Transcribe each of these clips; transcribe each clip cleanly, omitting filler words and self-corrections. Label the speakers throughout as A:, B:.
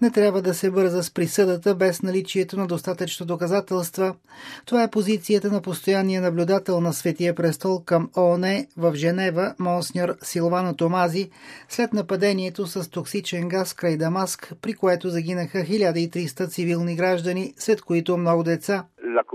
A: Не трябва да се бърза с присъдата без наличието на достатъчно доказателства. Това е позицията на постоянния наблюдател на Светия престол към ООН в Женева, монсеньор Силвано Томази, след нападението с токсичен газ край Дамаск, при което загинаха 1300 цивилни граждани, сред които много деца.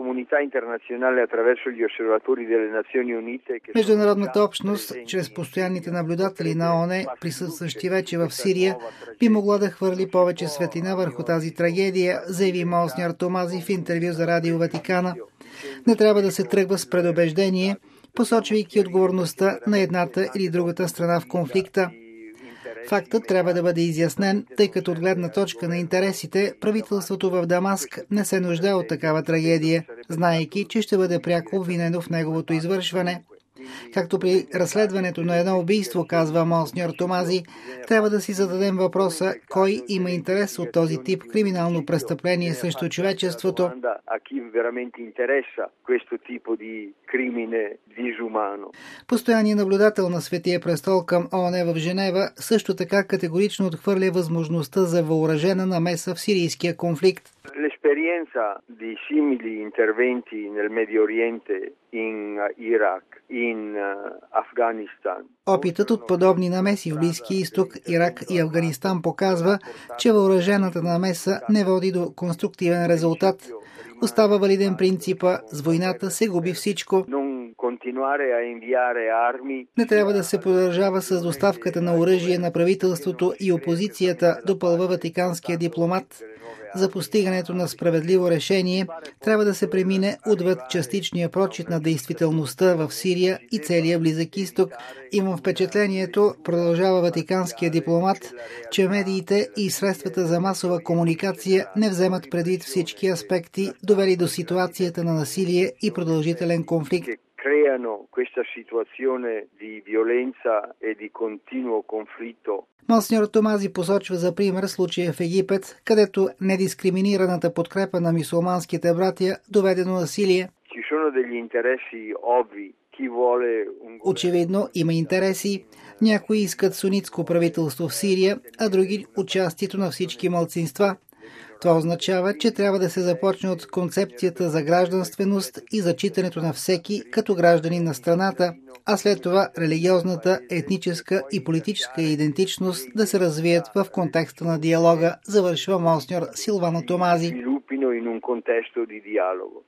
A: Международната общност, чрез постоянните наблюдатели на ООН, присъстващи вече в Сирия, би могла да хвърли повече светлина върху тази трагедия, заяви монсеньор Томази в интервю за Радио Ватикана. Не трябва да се тръгва с предубеждение, посочвайки отговорността на едната или другата страна в конфликта. Фактът трябва да бъде изяснен, тъй като от гледна точка на интересите, правителството в Дамаск не се нуждае от такава трагедия, знаейки, че ще бъде пряко обвинено в неговото извършване. Както при разследването на едно убийство, казва монсеньор Томази, трябва да си зададем въпроса кой има интерес от този тип криминално престъпление срещу човечеството. Постоянният наблюдател на Светия престол към ООН в Женева също така категорично отхвърля възможността за въоръжена намеса в сирийския конфликт.
B: L'esperienza di simili interventi nel Medio Oriente, in Iraq, in Afghanistan.
A: Опитът от подобни намеси в Близкия изток, Ирак и Афганистан показва, че въоръжената намеса не води до конструктивен резултат. Остава валиден принципа с войната се губи всичко. Не трябва да се продължава с доставката на оръжие на правителството и опозицията, допълва ватиканския дипломат. За постигането на справедливо решение трябва да се премине отвъд частичния прочит на действителността в Сирия и целия Близък изток. Имам впечатлението, продължава ватиканския дипломат, че медиите и средствата за масова комуникация не вземат предвид всички аспекти, довели до ситуацията на насилие и продължителен конфликт. Монсеньор Томази посочва за пример случая в Египет, където недискриминираната подкрепа на мюсюлманските братя доведе до насилие. Очевидно има интереси. Някои искат сунитско правителство в Сирия, а други участието на всички малцинства. Това означава, че трябва да се започне от концепцията за гражданственост и зачитането на всеки като гражданин на страната, а след това религиозната, етническа и политическа идентичност да се развият в контекста на диалога, завършва монсеньор Силвано Томази.